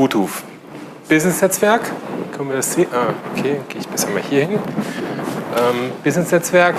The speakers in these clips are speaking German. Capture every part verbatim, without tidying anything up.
Bluetooth. Business-Netzwerk, können wir das sehen? Ah, okay, gehe ich besser mal hier hin. Ähm, Business-Netzwerk,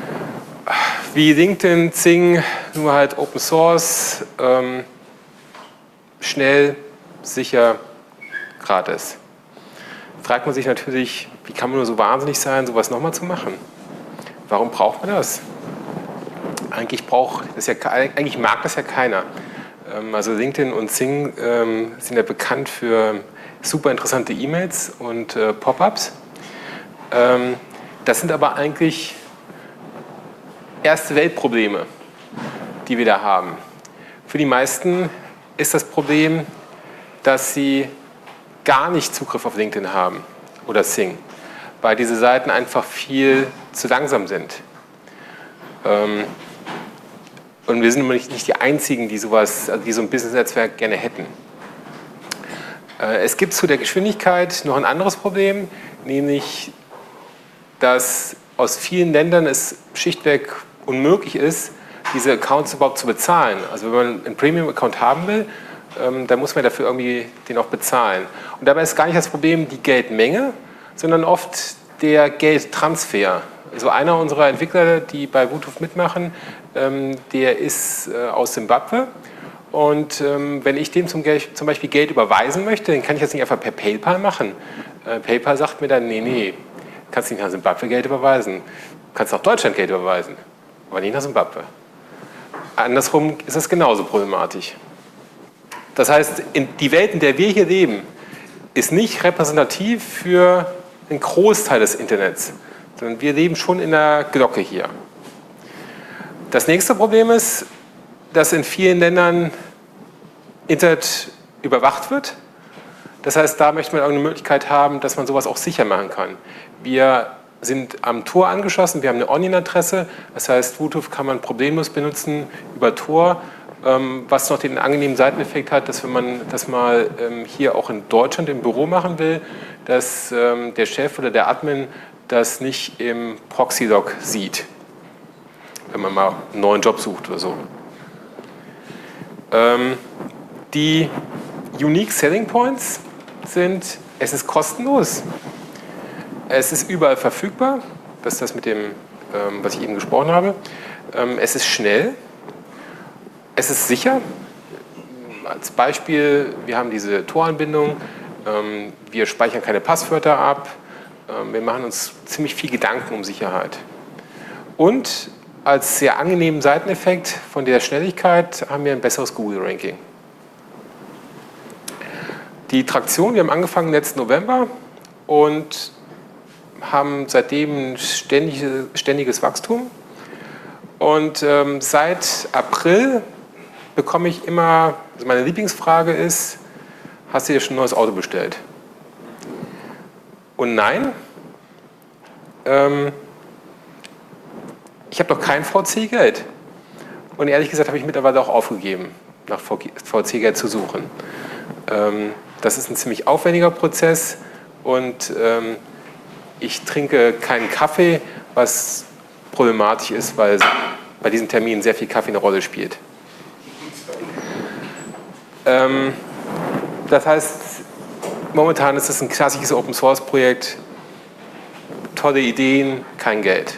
wie LinkedIn, Xing, nur halt Open Source, ähm, schnell, sicher, gratis. Fragt man sich natürlich, wie kann man nur so wahnsinnig sein, sowas nochmal zu machen? Warum braucht man das? Eigentlich, braucht das ja, eigentlich mag das ja keiner. Ähm, also LinkedIn und Xing ähm, sind ja bekannt für super interessante E-Mails und äh, Pop-ups. Ähm, das sind aber eigentlich erste Weltprobleme, die wir da haben. Für die meisten ist das Problem, dass sie gar nicht Zugriff auf LinkedIn haben oder Xing, weil diese Seiten einfach viel zu langsam sind. Ähm, und wir sind immer nicht, nicht die Einzigen, die, sowas, also die so ein Business-Netzwerk gerne hätten. Äh, es gibt zu der Geschwindigkeit noch ein anderes Problem, nämlich, dass aus vielen Ländern es schlichtweg unmöglich ist, diese Accounts überhaupt zu bezahlen. Also wenn man einen Premium-Account haben will, ähm, dann muss man dafür irgendwie den auch bezahlen. Und dabei ist gar nicht das Problem die Geldmenge, sondern oft der Geldtransfer. Also einer unserer Entwickler, die bei Bluetooth mitmachen, ähm, der ist äh, aus Simbabwe. Und ähm, wenn ich dem zum, Geld, zum Beispiel Geld überweisen möchte, dann kann ich das nicht einfach per PayPal machen. Äh, PayPal sagt mir dann, nee, nee, kannst nicht nach Simbabwe Geld überweisen. Kannst nach Deutschland Geld überweisen, aber nicht nach Simbabwe. Andersrum ist es genauso problematisch. Das heißt, in die Welt, in der wir hier leben, ist nicht repräsentativ für einen Großteil des Internets, sondern wir leben schon in der Glocke hier. Das nächste Problem ist, dass in vielen Ländern Internet überwacht wird. Das heißt, da möchte man auch eine Möglichkeit haben, dass man sowas auch sicher machen kann. Wir sind am Tor angeschlossen, wir haben eine Onion-Adresse, das heißt, Bluetooth kann man problemlos benutzen über Tor, was noch den angenehmen Seiteneffekt hat, dass wenn man das mal hier auch in Deutschland im Büro machen will, dass der Chef oder der Admin das nicht im Proxy-Log sieht, wenn man mal einen neuen Job sucht oder so. Die Unique Selling Points sind, es ist kostenlos, es ist überall verfügbar, das ist das mit dem, was ich eben gesprochen habe, es ist schnell, es ist sicher. Als Beispiel, wir haben diese Toranbindung, wir speichern keine Passwörter ab, wir machen uns ziemlich viel Gedanken um Sicherheit. Und als sehr angenehmen Seiteneffekt von der Schnelligkeit haben wir ein besseres Google-Ranking. Die Traktion, wir haben angefangen letzten November und haben seitdem ein ständige, ständiges Wachstum. Und ähm, seit April bekomme ich immer, also meine Lieblingsfrage ist, hast du dir schon ein neues Auto bestellt? Und nein, ähm, ich habe noch kein V C-Geld. Und ehrlich gesagt habe ich mittlerweile auch aufgegeben, nach V C-Geld zu suchen. Ähm, das ist ein ziemlich aufwendiger Prozess und ähm, ich trinke keinen Kaffee, was problematisch ist, weil bei diesen Terminen sehr viel Kaffee eine Rolle spielt. Ähm, das heißt, momentan ist es ein klassisches Open-Source-Projekt, tolle Ideen, kein Geld.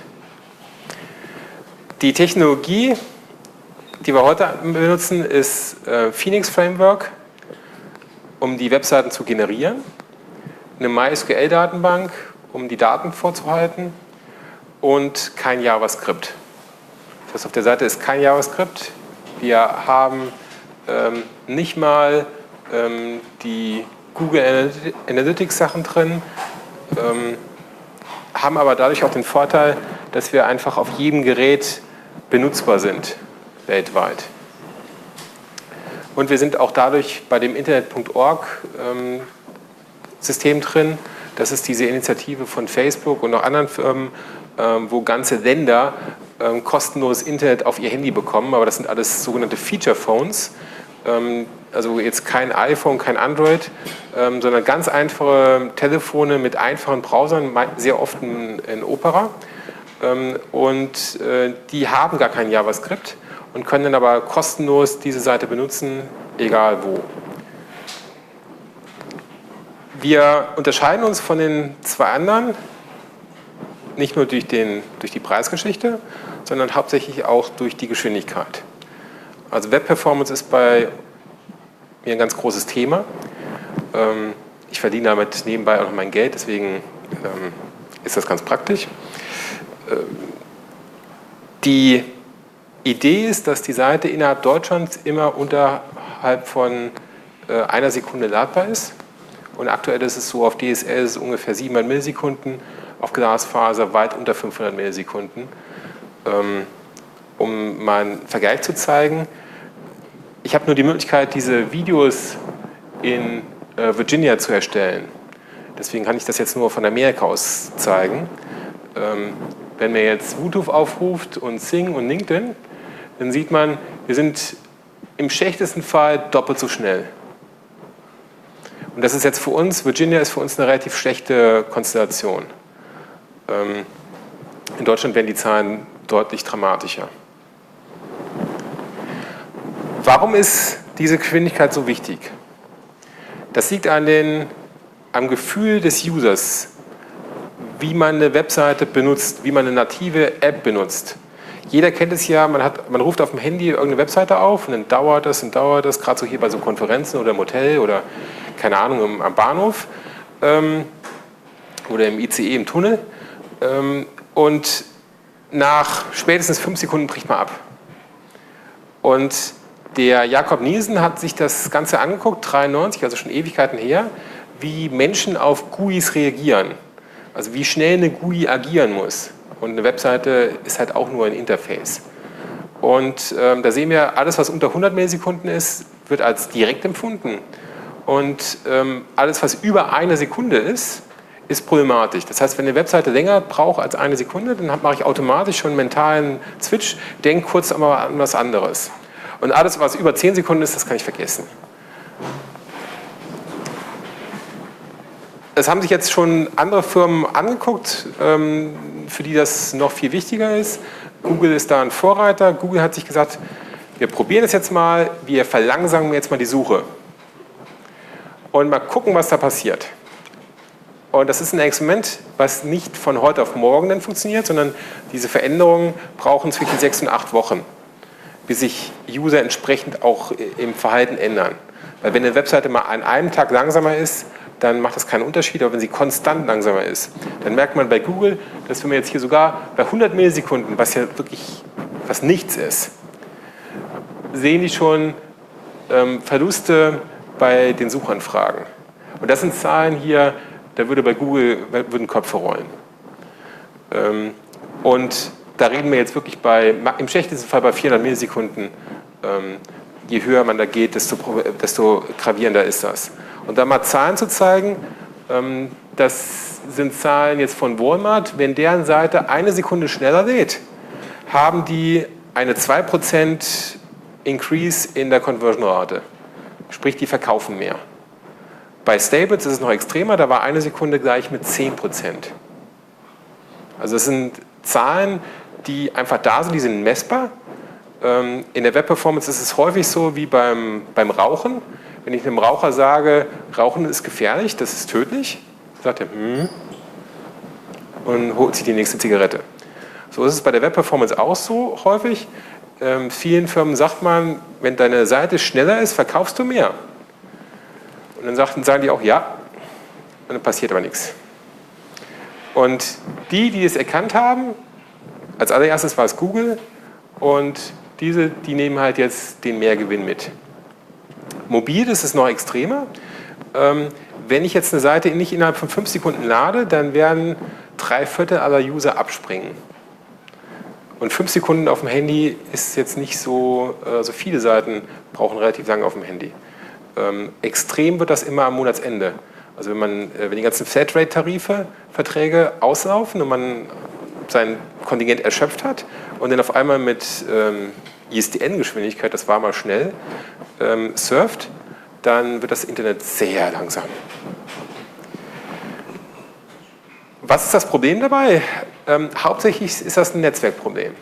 Die Technologie, die wir heute benutzen, ist äh, Phoenix Framework, um die Webseiten zu generieren, eine MySQL-Datenbank, um die Daten vorzuhalten und kein JavaScript. Das heißt, auf der Seite ist kein JavaScript. Wir haben ähm, nicht mal ähm, die Google Analytics Sachen drin, ähm, haben aber dadurch auch den Vorteil, dass wir einfach auf jedem Gerät benutzbar sind, weltweit. Und wir sind auch dadurch bei dem Internet Punkt org ähm, System drin. Das ist diese Initiative von Facebook und noch anderen Firmen, ähm, wo ganze Länder ähm, kostenloses Internet auf ihr Handy bekommen. Aber das sind alles sogenannte Feature Phones. Ähm, also jetzt kein iPhone, kein Android, ähm, sondern ganz einfache Telefone mit einfachen Browsern, sehr oft in, in Opera. Ähm, und äh, die haben gar kein JavaScript und können dann aber kostenlos diese Seite benutzen, egal wo. Wir unterscheiden uns von den zwei anderen nicht nur durch, den, durch die Preisgeschichte, sondern hauptsächlich auch durch die Geschwindigkeit. Also Web-Performance ist bei mir ein ganz großes Thema. Ich verdiene damit nebenbei auch noch mein Geld, deswegen ist das ganz praktisch. Die Idee ist, dass die Seite innerhalb Deutschlands immer unterhalb von einer Sekunde ladbar ist. Und aktuell ist es so, auf D S L ist es ungefähr siebenhundert Millisekunden, auf Glasfaser weit unter fünfhundert Millisekunden. Um mal einen Vergleich zu zeigen, ich habe nur die Möglichkeit, diese Videos in Virginia zu erstellen. Deswegen kann ich das jetzt nur von Amerika aus zeigen. Wenn man jetzt YouTube aufruft und Sing und LinkedIn, dann sieht man, wir sind im schlechtesten Fall doppelt so schnell. Und das ist jetzt für uns, Virginia ist für uns eine relativ schlechte Konstellation. In Deutschland werden die Zahlen deutlich dramatischer. Warum ist diese Geschwindigkeit so wichtig? Das liegt an den, am Gefühl des Users, wie man eine Webseite benutzt, wie man eine native App benutzt. Jeder kennt es ja, man, hat, man ruft auf dem Handy irgendeine Webseite auf und dann dauert das und dauert das, gerade so hier bei so Konferenzen oder im Hotel oder keine Ahnung, am Bahnhof ähm, oder im I C E im Tunnel. Ähm, und nach spätestens fünf Sekunden bricht man ab. Und der Jakob Nielsen hat sich das Ganze angeguckt, dreiundneunzig, also schon Ewigkeiten her, wie Menschen auf G U Is reagieren. Also wie schnell eine G U I agieren muss. Und eine Webseite ist halt auch nur ein Interface. Und ähm, da sehen wir, alles was unter hundert Millisekunden ist, wird als direkt empfunden. Und ähm, alles was über eine Sekunde ist, ist problematisch. Das heißt, wenn eine Webseite länger braucht als eine Sekunde, dann mache ich automatisch schon einen mentalen Switch, denke kurz einmal an was anderes. Und alles was über zehn Sekunden ist, das kann ich vergessen. Es haben sich jetzt schon andere Firmen angeguckt, für die das noch viel wichtiger ist. Google ist da ein Vorreiter. Google hat sich gesagt, wir probieren es jetzt mal, wir verlangsamen jetzt mal die Suche. Und mal gucken, was da passiert. Und das ist ein Experiment, was nicht von heute auf morgen dann funktioniert, sondern diese Veränderungen brauchen zwischen sechs und acht Wochen, bis sich User entsprechend auch im Verhalten ändern. Weil wenn eine Webseite mal an einem Tag langsamer ist, dann macht das keinen Unterschied, aber wenn sie konstant langsamer ist, dann merkt man bei Google, dass wenn man jetzt hier sogar bei hundert Millisekunden, was ja wirklich was nichts ist, sehen die schon ähm, Verluste bei den Suchanfragen. Und das sind Zahlen hier, da würde bei Google würden Köpfe rollen. Ähm, und da reden wir jetzt wirklich bei, im schlechtesten Fall bei vierhundert Millisekunden. Ähm, je höher man da geht, desto, desto gravierender ist das. Und da mal Zahlen zu zeigen, ähm, das sind Zahlen jetzt von Walmart, wenn deren Seite eine Sekunde schneller lädt, haben die eine zwei Prozent Increase in der Conversion-Rate. Sprich, die verkaufen mehr. Bei Staples ist es noch extremer, da war eine Sekunde gleich mit zehn Prozent. Also das sind Zahlen, die einfach da sind, die sind messbar. Ähm, in der Web-Performance ist es häufig so wie beim, beim Rauchen. Wenn ich einem Raucher sage, Rauchen ist gefährlich, das ist tödlich, sagt er, hm, und holt sich die nächste Zigarette. So ist es bei der Web-Performance auch so häufig. Ähm, vielen Firmen sagt man, wenn deine Seite schneller ist, verkaufst du mehr. Und dann sagen, sagen die auch, ja, und dann passiert aber nichts. Und die, die es erkannt haben, als allererstes war es Google, und diese, die nehmen halt jetzt den Mehrgewinn mit. Mobil ist es noch extremer. Ähm, wenn ich jetzt eine Seite nicht innerhalb von fünf Sekunden lade, dann werden drei Viertel aller User abspringen. Und fünf Sekunden auf dem Handy ist jetzt nicht so, äh, so viele Seiten brauchen relativ lange auf dem Handy. Ähm, extrem wird das immer am Monatsende. Also wenn, man, äh, wenn die ganzen Flatrate-Tarife, Verträge auslaufen und man sein Kontingent erschöpft hat und dann auf einmal mit ähm, I S D N-Geschwindigkeit, das war mal schnell, ähm, surft, dann wird das Internet sehr langsam. Was ist das Problem dabei? Ähm, hauptsächlich ist das ein Netzwerkproblem.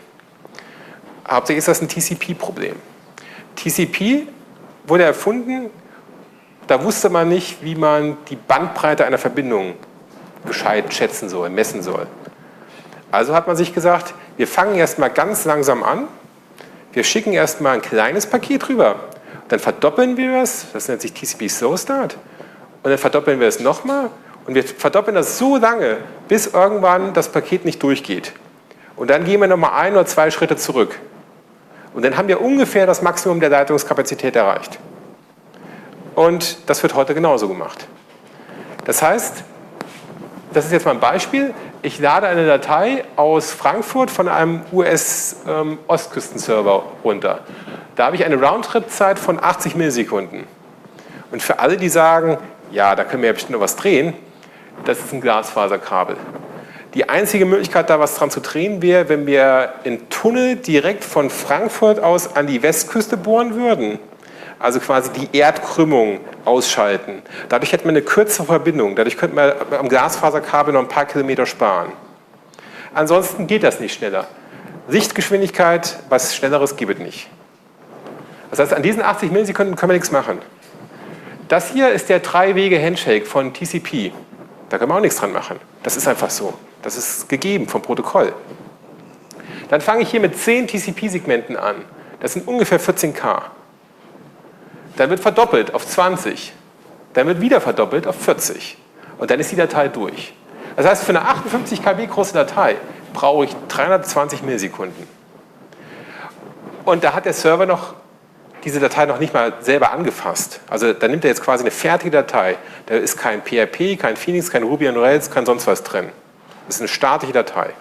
Hauptsächlich ist das ein T C P-Problem. T C P wurde erfunden, da wusste man nicht, wie man die Bandbreite einer Verbindung gescheit schätzen soll, messen soll. Also hat man sich gesagt, wir fangen erstmal ganz langsam an, wir schicken erstmal ein kleines Paket rüber, dann verdoppeln wir es, das nennt sich T C P Slow Start, und dann verdoppeln wir es nochmal und wir verdoppeln das so lange, bis irgendwann das Paket nicht durchgeht. Und dann gehen wir nochmal ein oder zwei Schritte zurück. Und dann haben wir ungefähr das Maximum der Leitungskapazität erreicht. Und das wird heute genauso gemacht. Das heißt, das ist jetzt mal ein Beispiel, ich lade eine Datei aus Frankfurt von einem U S-Ostküstenserver ähm, runter. Da habe ich eine Roundtrip-Zeit von achtzig Millisekunden. Und für alle, die sagen, ja, da können wir ja bestimmt noch was drehen, das ist ein Glasfaserkabel. Die einzige Möglichkeit, da was dran zu drehen, wäre, wenn wir einen Tunnel direkt von Frankfurt aus an die Westküste bohren würden. Also quasi die Erdkrümmung ausschalten. Dadurch hätten wir eine kürzere Verbindung. Dadurch könnten wir am Glasfaserkabel noch ein paar Kilometer sparen. Ansonsten geht das nicht schneller. Lichtgeschwindigkeit, was Schnelleres gibt es nicht. Das heißt, an diesen achtzig Millisekunden können wir nichts machen. Das hier ist der Drei-Wege-Handshake von T C P. Da können wir auch nichts dran machen. Das ist einfach so. Das ist gegeben vom Protokoll. Dann fange ich hier mit zehn T C P-Segmenten an. Das sind ungefähr vierzehn K. Dann wird verdoppelt auf zwanzig. Dann wird wieder verdoppelt auf vierzig. Und dann ist die Datei durch. Das heißt, für eine achtundfünfzig Kilobyte große Datei brauche ich dreihundertzwanzig Millisekunden. Und da hat der Server noch diese Datei noch nicht mal selber angefasst. Also da nimmt er jetzt quasi eine fertige Datei. Da ist kein P H P, kein Phoenix, kein Ruby on Rails, kein sonst was drin. Das ist eine statische Datei.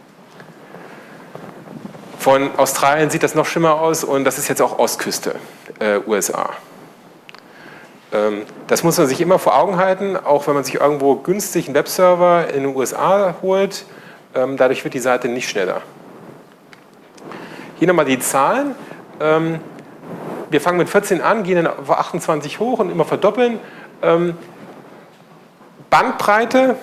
Von Australien sieht das noch schlimmer aus und das ist jetzt auch Ostküste, äh, U S A. Ähm, das muss man sich immer vor Augen halten, auch wenn man sich irgendwo günstig einen Webserver in den U S A holt. Ähm, dadurch wird die Seite nicht schneller. Hier nochmal die Zahlen. Ähm, Wir fangen mit vierzehn an, gehen dann auf achtundzwanzig hoch und immer verdoppeln. Ähm, Bandbreite,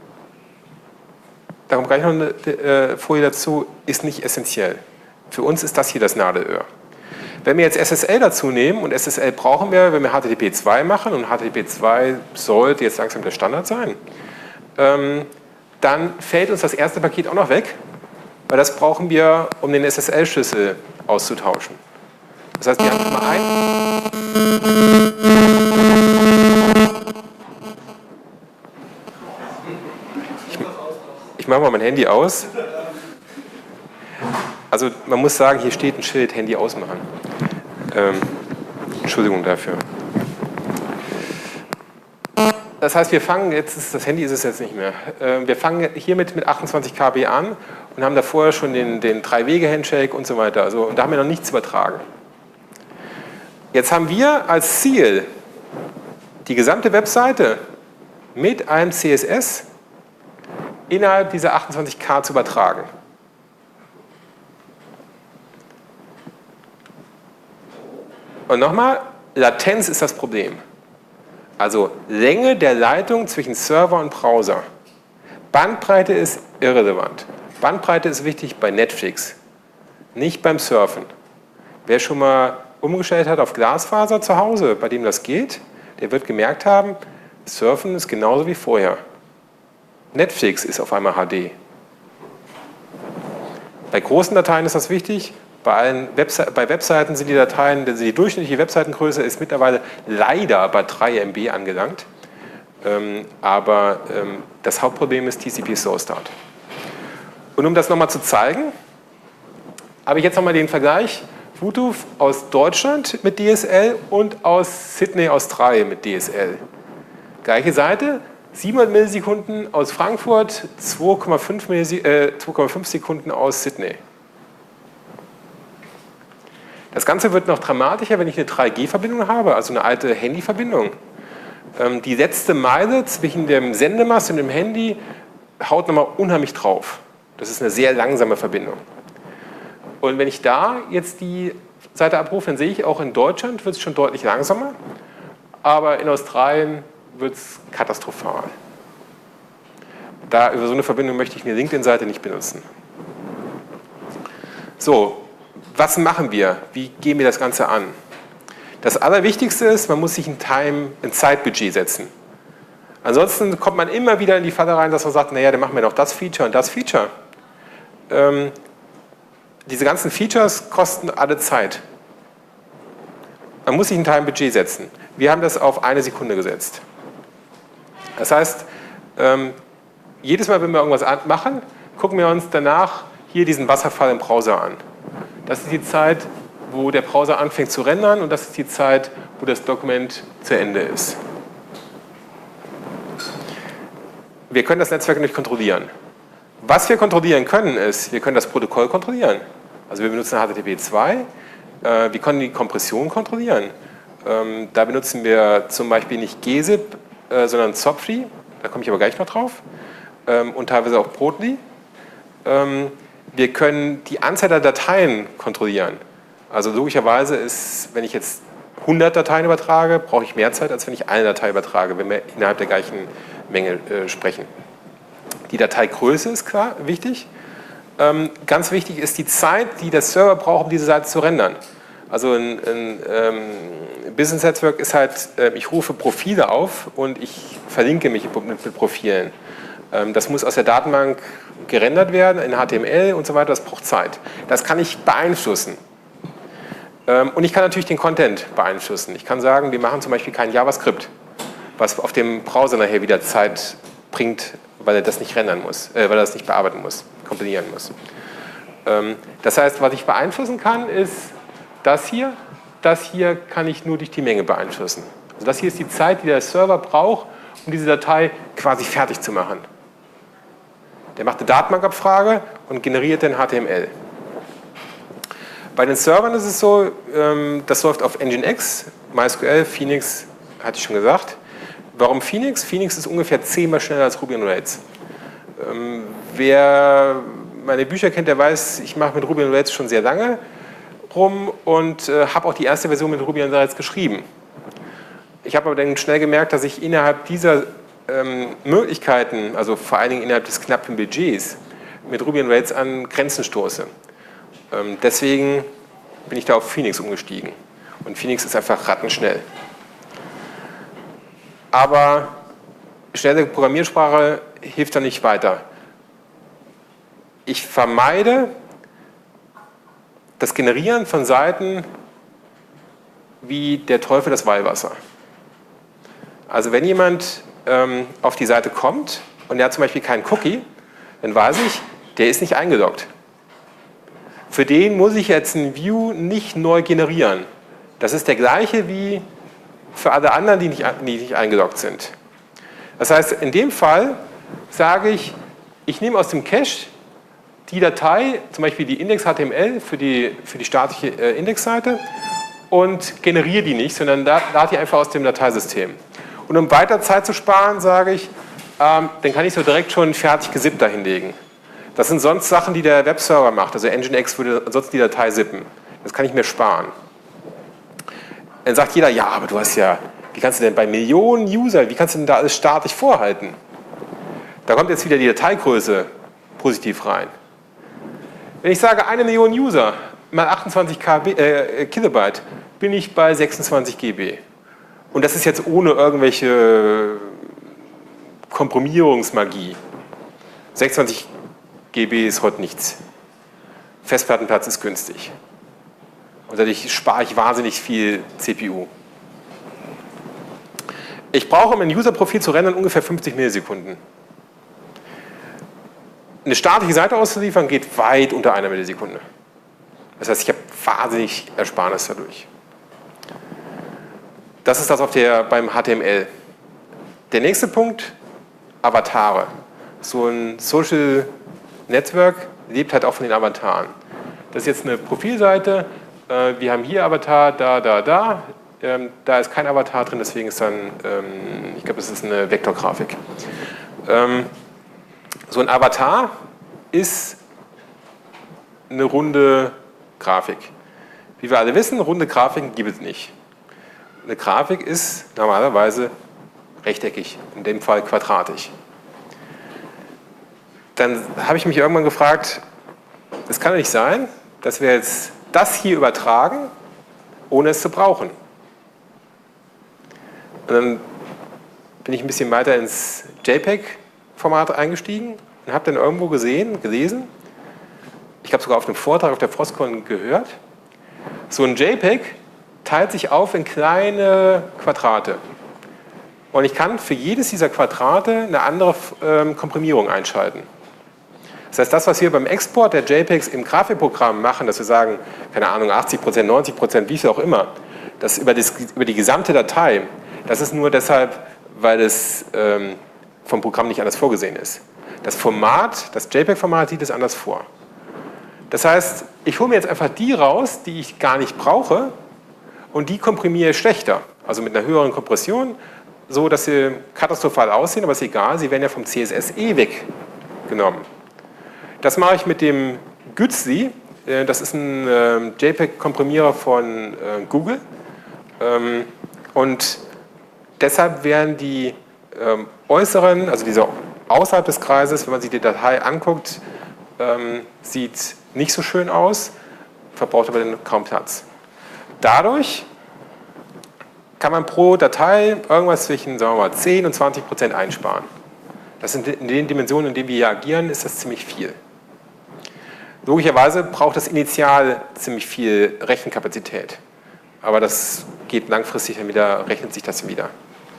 da kommt gleich noch eine äh, Folie dazu, ist nicht essentiell. Für uns ist das hier das Nadelöhr. Wenn wir jetzt S S L dazu nehmen, und S S L brauchen wir, wenn wir H T T P zwei machen, und H T T P zwei sollte jetzt langsam der Standard sein, ähm, dann fällt uns das erste Paket auch noch weg, weil das brauchen wir, um den S S L-Schlüssel auszutauschen. Das heißt, wir haben immer ein. Ich, ich mache mal mein Handy aus. Also man muss sagen, hier steht ein Schild, Handy ausmachen. Ähm, Entschuldigung dafür. Das heißt, wir fangen, jetzt ist, das Handy ist es jetzt nicht mehr, äh, wir fangen hiermit mit achtundzwanzig Kilobyte an und haben da vorher schon den, den Drei-Wege-Handshake und so weiter. Also, und da haben wir noch nichts übertragen. Jetzt haben wir als Ziel, die gesamte Webseite mit einem C S S innerhalb dieser achtundzwanzig K zu übertragen. Und nochmal, Latenz ist das Problem. Also Länge der Leitung zwischen Server und Browser. Bandbreite ist irrelevant. Bandbreite ist wichtig bei Netflix, nicht beim Surfen. Wer schon mal umgestellt hat auf Glasfaser zu Hause, bei dem das geht, der wird gemerkt haben, Surfen ist genauso wie vorher. Netflix ist auf einmal H D. Bei großen Dateien ist das wichtig. Bei, allen Webse- bei Webseiten sind die Dateien, die durchschnittliche Webseitengröße ist mittlerweile leider bei drei Megabyte angelangt. Ähm, aber ähm, das Hauptproblem ist T C P Slow Start. Und um das nochmal zu zeigen, habe ich jetzt nochmal den Vergleich Bluetooth aus Deutschland mit D S L und aus Sydney, Australien mit D S L. Gleiche Seite, siebenhundert Millisekunden aus Frankfurt, zwei Komma fünf, Millisek- äh, zwei Komma fünf Sekunden aus Sydney. Das Ganze wird noch dramatischer, wenn ich eine drei G Verbindung habe, also eine alte Handyverbindung. Ähm, die letzte Meile zwischen dem Sendemast und dem Handy haut nochmal unheimlich drauf. Das ist eine sehr langsame Verbindung. Und wenn ich da jetzt die Seite abrufe, dann sehe ich, auch in Deutschland wird es schon deutlich langsamer, aber in Australien wird es katastrophal. Da, über so eine Verbindung möchte ich eine LinkedIn-Seite nicht benutzen. So, was machen wir? Wie gehen wir das Ganze an? Das Allerwichtigste ist, man muss sich ein, Time, ein Zeitbudget setzen. Ansonsten kommt man immer wieder in die Falle rein, dass man sagt, naja, dann machen wir noch das Feature und das Feature. Ähm, diese ganzen Features kosten alle Zeit. Man muss sich ein Time-Budget setzen. Wir haben das auf eine Sekunde gesetzt. Das heißt, ähm, jedes Mal, wenn wir irgendwas machen, gucken wir uns danach hier diesen Wasserfall im Browser an. Das ist die Zeit, wo der Browser anfängt zu rendern und das ist die Zeit, wo das Dokument zu Ende ist. Wir können das Netzwerk nicht kontrollieren. Was wir kontrollieren können, ist, wir können das Protokoll kontrollieren. Also wir benutzen H T T P zwei, äh, wir können die Kompression kontrollieren. Ähm, da benutzen wir zum Beispiel nicht gzip, äh, sondern Zopfli, da komme ich aber gleich noch drauf, ähm, und teilweise auch Brotli. Ähm, wir können die Anzahl der Dateien kontrollieren. Also logischerweise ist, wenn ich jetzt hundert Dateien übertrage, brauche ich mehr Zeit, als wenn ich eine Datei übertrage, wenn wir innerhalb der gleichen Menge äh, sprechen. Die Dateigröße ist klar wichtig. Ähm, ganz wichtig ist die Zeit, die der Server braucht, um diese Seite zu rendern. Also ein, ein ähm, Business Network ist halt, äh, ich rufe Profile auf und ich verlinke mich mit, mit Profilen. Ähm, das muss aus der Datenbank gerendert werden in H T M L und so weiter, das braucht Zeit. Das kann ich beeinflussen. Ähm, und ich kann natürlich den Content beeinflussen. Ich kann sagen, wir machen zum Beispiel kein JavaScript, was auf dem Browser nachher wieder Zeit bringt, weil er das nicht rendern muss, äh, weil er das nicht bearbeiten muss, kompilieren muss. Ähm, das heißt, was ich beeinflussen kann, ist das hier. Das hier kann ich nur durch die Menge beeinflussen. Also das hier ist die Zeit, die der Server braucht, um diese Datei quasi fertig zu machen. Der macht eine Datenbankabfrage und generiert dann H T M L. Bei den Servern ist es so, ähm, das läuft auf Nginx, MySQL, Phoenix, hatte ich schon gesagt. Warum Phoenix? Phoenix ist ungefähr zehnmal schneller als Ruby on Rails. Ähm, wer meine Bücher kennt, der weiß, ich mache mit Ruby on Rails schon sehr lange rum und äh, habe auch die erste Version mit Ruby on Rails geschrieben. Ich habe aber dann schnell gemerkt, dass ich innerhalb dieser ähm, Möglichkeiten, also vor allen Dingen innerhalb des knappen Budgets, mit Ruby on Rails an Grenzen stoße. Ähm, deswegen bin ich da auf Phoenix umgestiegen. Und Phoenix ist einfach rattenschnell. Aber schnelle Programmiersprache hilft da nicht weiter. Ich vermeide das Generieren von Seiten wie der Teufel das Weihwasser. Also wenn jemand ähm, auf die Seite kommt und er hat zum Beispiel keinen Cookie, dann weiß ich, der ist nicht eingeloggt. Für den muss ich jetzt ein View nicht neu generieren. Das ist der gleiche wie für alle anderen, die nicht, die nicht eingeloggt sind. Das heißt, in dem Fall sage ich, ich nehme aus dem Cache die Datei, zum Beispiel die Index.html für die, für die statische äh, Indexseite und generiere die nicht, sondern lade die einfach aus dem Dateisystem. Und um weiter Zeit zu sparen, sage ich, ähm, dann kann ich so direkt schon fertig gesippt dahinlegen. Das sind sonst Sachen, die der Webserver macht. Also Nginx würde ansonsten die Datei sippen. Das kann ich mir sparen. Dann sagt jeder, ja, aber du hast ja, wie kannst du denn bei Millionen User, wie kannst du denn da alles statisch vorhalten? Da kommt jetzt wieder die Dateigröße positiv rein. Wenn ich sage, eine Million User mal achtundzwanzig äh, Kilobyte, bin ich bei sechsundzwanzig Gigabyte. Und das ist jetzt ohne irgendwelche Komprimierungsmagie. sechsundzwanzig Gigabyte ist heute nichts. Festplattenplatz ist günstig. Und dadurch spare ich wahnsinnig viel C P U. Ich brauche, um ein User-Profil zu rendern, ungefähr fünfzig Millisekunden. Eine statische Seite auszuliefern geht weit unter einer Millisekunde. Das heißt, ich habe wahnsinnig Ersparnis dadurch. Das ist das auf der, beim H T M L. Der nächste Punkt, Avatare. So ein Social Network lebt halt auch von den Avataren. Das ist jetzt eine Profilseite. Wir haben hier Avatar, da, da, da. Da ist kein Avatar drin, deswegen ist dann, ich glaube, das ist eine Vektorgrafik. So ein Avatar ist eine runde Grafik. Wie wir alle wissen, runde Grafiken gibt es nicht. Eine Grafik ist normalerweise rechteckig, in dem Fall quadratisch. Dann habe ich mich irgendwann gefragt, es kann doch nicht sein, dass wir jetzt das hier übertragen, ohne es zu brauchen. Und dann bin ich ein bisschen weiter ins JPEG-Format eingestiegen und habe dann irgendwo gesehen, gelesen, ich habe sogar auf einem Vortrag auf der Frostcon gehört, so ein JPEG teilt sich auf in kleine Quadrate. Und ich kann für jedes dieser Quadrate eine andere ähm, Komprimierung einschalten. Das heißt, das, was wir beim Export der JPEGs im Grafikprogramm machen, dass wir sagen, keine Ahnung, achtzig Prozent, neunzig Prozent, wie viel auch immer, das über, das über die gesamte Datei, das ist nur deshalb, weil es ähm, vom Programm nicht anders vorgesehen ist. Das Format, das JPEG-Format sieht es anders vor. Das heißt, ich hole mir jetzt einfach die raus, die ich gar nicht brauche und die komprimiere ich schlechter, also mit einer höheren Kompression, so dass sie katastrophal aussehen, aber ist egal, sie werden ja vom C S S eh weggenommen. Das mache ich mit dem Gützli, das ist ein JPEG-Komprimierer von Google und deshalb werden die äußeren, also diese außerhalb des Kreises, wenn man sich die Datei anguckt, sieht nicht so schön aus, verbraucht aber dann kaum Platz. Dadurch kann man pro Datei irgendwas zwischen, sagen wir mal, zehn und zwanzig Prozent einsparen. Das sind in den Dimensionen, in denen wir hier agieren, ist das ziemlich viel. Logischerweise braucht das initial ziemlich viel Rechenkapazität. Aber das geht langfristig dann wieder, rechnet sich das wieder.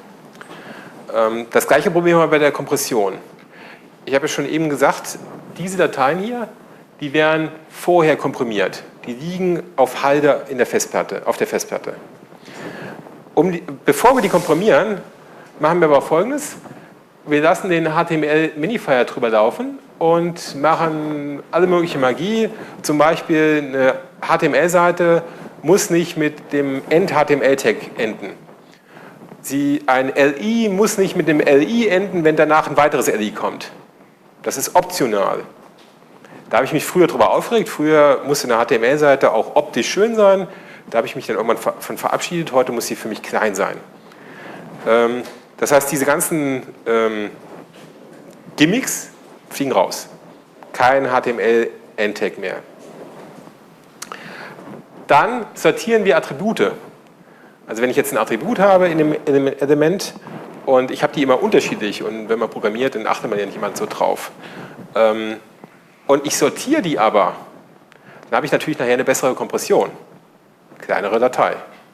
Das gleiche Problem haben wir bei der Kompression. Ich habe ja schon eben gesagt, diese Dateien hier, die werden vorher komprimiert. Die liegen auf Halde in der Festplatte, auf der Festplatte. Um die, bevor wir die komprimieren, machen wir aber Folgendes. Wir lassen den H T M L-Minifier drüber laufen und machen alle mögliche Magie. Zum Beispiel eine H T M L-Seite muss nicht mit dem End-H T M L-Tag enden. Sie, ein L I muss nicht mit dem L I enden, wenn danach ein weiteres L I kommt. Das ist optional. Da habe ich mich früher drüber aufgeregt. Früher musste eine H T M L-Seite auch optisch schön sein. Da habe ich mich dann irgendwann von verabschiedet. Heute muss sie für mich klein sein. Ähm, das heißt, diese ganzen ähm, Gimmicks fliegen raus. Kein H T M L-Endtag mehr. Dann sortieren wir Attribute. Also wenn ich jetzt ein Attribut habe in dem, in dem Element und ich habe die immer unterschiedlich und wenn man programmiert, dann achtet man ja nicht immer so drauf. Ähm, und ich sortiere die aber, dann habe ich natürlich nachher eine bessere Kompression. Kleinere Datei.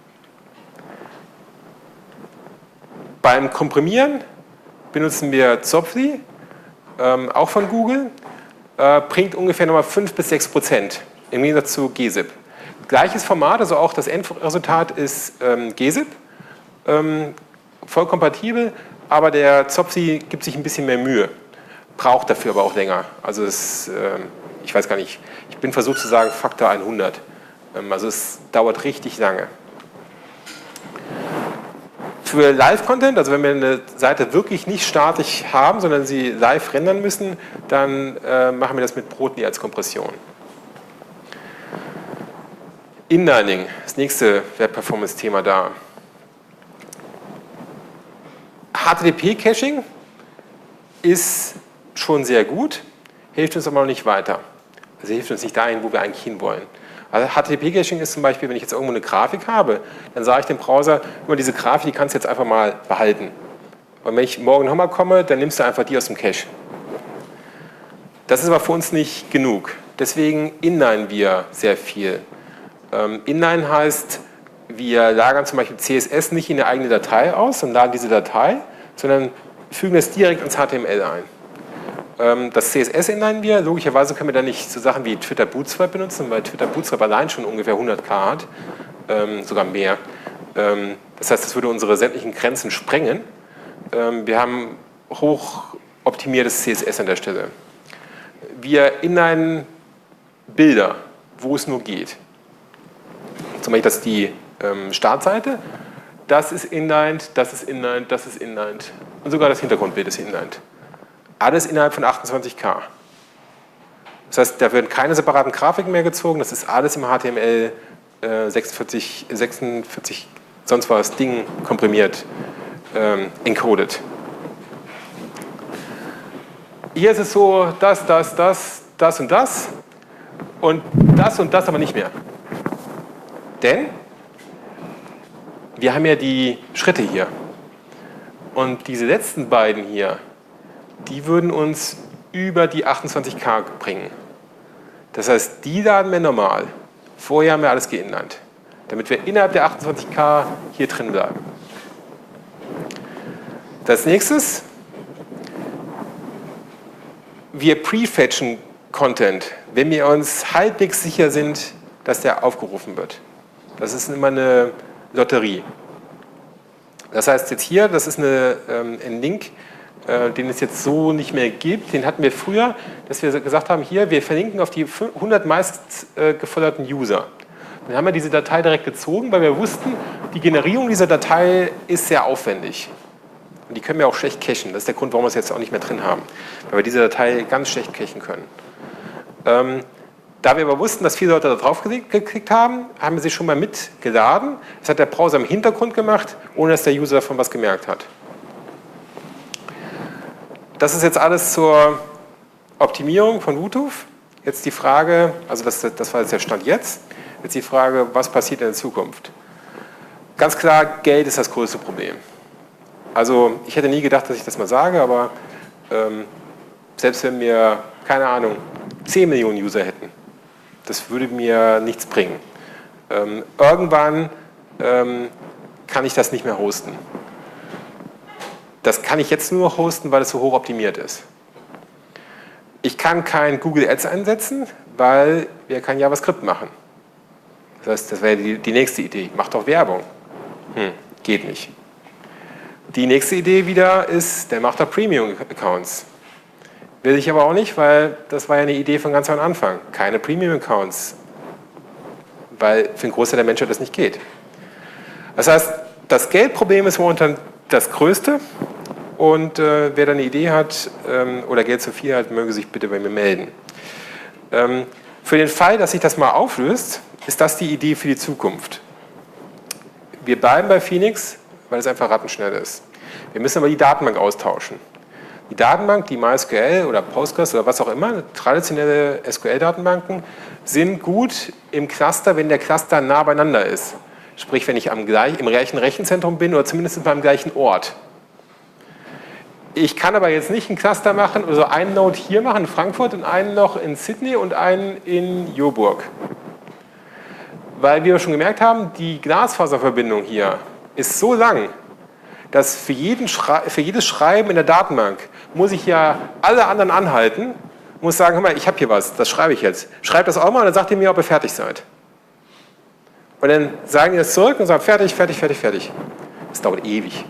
Beim Komprimieren benutzen wir Zopfli, ähm, auch von Google, äh, bringt ungefähr nochmal fünf bis sechs Prozent im Gegensatz zu G S I P. Gleiches Format, also auch das Endresultat ist ähm, G S I P, ähm, voll kompatibel, aber der Zopfli gibt sich ein bisschen mehr Mühe, braucht dafür aber auch länger. Also es, ähm, ich weiß gar nicht, ich bin versucht zu sagen Faktor hundert. Ähm, also es dauert richtig lange. Für Live-Content, also wenn wir eine Seite wirklich nicht statisch haben, sondern sie live rendern müssen, dann äh, machen wir das mit Brotli als Kompression. Inlining, das nächste Web-Performance-Thema da. H T T P-Caching ist schon sehr gut, hilft uns aber noch nicht weiter. Also hilft uns nicht dahin, wo wir eigentlich hinwollen. Also H T T P-Caching ist zum Beispiel, wenn ich jetzt irgendwo eine Grafik habe, dann sage ich dem Browser, immer diese Grafik, die kannst du jetzt einfach mal behalten. Und wenn ich morgen nochmal komme, dann nimmst du einfach die aus dem Cache. Das ist aber für uns nicht genug. Deswegen inline wir sehr viel. Ähm, Inline heißt, wir lagern zum Beispiel C S S nicht in eine eigene Datei aus und laden diese Datei, sondern fügen es direkt ins H T M L ein. Ähm, das C S S inline wir, logischerweise können wir da nicht so Sachen wie Twitter Bootstrap benutzen, weil Twitter Bootstrap allein schon ungefähr hundert K hat, ähm, sogar mehr. Ähm, das heißt, das würde unsere sämtlichen Grenzen sprengen. Ähm, wir haben hoch optimiertes C S S an der Stelle. Wir inline Bilder, wo es nur geht. Zum Beispiel, das ist die ähm, Startseite, das ist inlined, das ist inlined, das ist inlined und sogar das Hintergrundbild ist inlined. Alles innerhalb von achtundzwanzig K. Das heißt, da werden keine separaten Grafiken mehr gezogen, das ist alles im H T M L äh, sechsundvierzig, sechsundvierzig, sonst was Ding komprimiert, ähm, encoded. Hier ist es so, das, das, das, das und das und das und das aber nicht mehr. Denn wir haben ja die Schritte hier. Und diese letzten beiden hier, die würden uns über die achtundzwanzig K bringen. Das heißt, die laden wir normal. Vorher haben wir alles geinlined, damit wir innerhalb der achtundzwanzig K hier drin bleiben. Das nächstes, wir prefetchen Content, wenn wir uns halbwegs sicher sind, dass der aufgerufen wird. Das ist immer eine Lotterie. Das heißt jetzt hier, das ist eine, ähm, ein Link, äh, den es jetzt so nicht mehr gibt. Den hatten wir früher, dass wir gesagt haben, hier, wir verlinken auf die hundert meist äh, gefolgerten User. Dann haben wir diese Datei direkt gezogen, weil wir wussten, die Generierung dieser Datei ist sehr aufwendig. Und die können wir auch schlecht cachen. Das ist der Grund, warum wir es jetzt auch nicht mehr drin haben. Weil wir diese Datei ganz schlecht cachen können. Ähm, da wir aber wussten, dass viele Leute da drauf geklickt haben, haben wir sie schon mal mitgeladen. Das hat der Browser im Hintergrund gemacht, ohne dass der User davon was gemerkt hat. Das ist jetzt alles zur Optimierung von Bluetooth. Jetzt die Frage, also das, das war jetzt der Stand jetzt, jetzt die Frage, was passiert in der Zukunft? Ganz klar, Geld ist das größte Problem. Also ich hätte nie gedacht, dass ich das mal sage, aber ähm, selbst wenn wir, keine Ahnung, zehn Millionen User hätten, das würde mir nichts bringen. Ähm, irgendwann ähm, kann ich das nicht mehr hosten. Das kann ich jetzt nur noch hosten, weil es so hoch optimiert ist. Ich kann kein Google Ads einsetzen, weil wir kein JavaScript machen. Das heißt, das wäre die, die nächste Idee. Macht doch Werbung. Hm, geht nicht. Die nächste Idee wieder ist, der macht doch Premium-Accounts. Will ich aber auch nicht, weil das war ja eine Idee von ganz am Anfang. Keine Premium-Accounts, weil für den Großteil der Menschheit das nicht geht. Das heißt, das Geldproblem ist momentan das größte und äh, wer da eine Idee hat ähm, oder Geld zu viel hat, möge sich bitte bei mir melden. Ähm, für den Fall, dass sich das mal auflöst, ist das die Idee für die Zukunft. Wir bleiben bei Phoenix, weil es einfach rattenschnell ist. Wir müssen aber die Datenbank austauschen. Die Datenbank, die MySQL oder Postgres oder was auch immer, traditionelle S Q L-Datenbanken, sind gut im Cluster, wenn der Cluster nah beieinander ist. Sprich, wenn ich am gleich, im gleichen Rechenzentrum bin oder zumindest beim gleichen Ort. Ich kann aber jetzt nicht ein Cluster machen, also einen Node hier machen in Frankfurt und einen noch in Sydney und einen in Joburg. Weil wir schon gemerkt haben, die Glasfaserverbindung hier ist so lang, dass für, jeden für jedes Schreiben in der Datenbank muss ich ja alle anderen anhalten, muss sagen, hör mal, ich habe hier was, das schreibe ich jetzt. Schreibt das auch mal und dann sagt ihr mir, ob ihr fertig seid. Und dann sagen die das zurück und sagen, fertig, fertig, fertig, fertig. Das dauert ewig.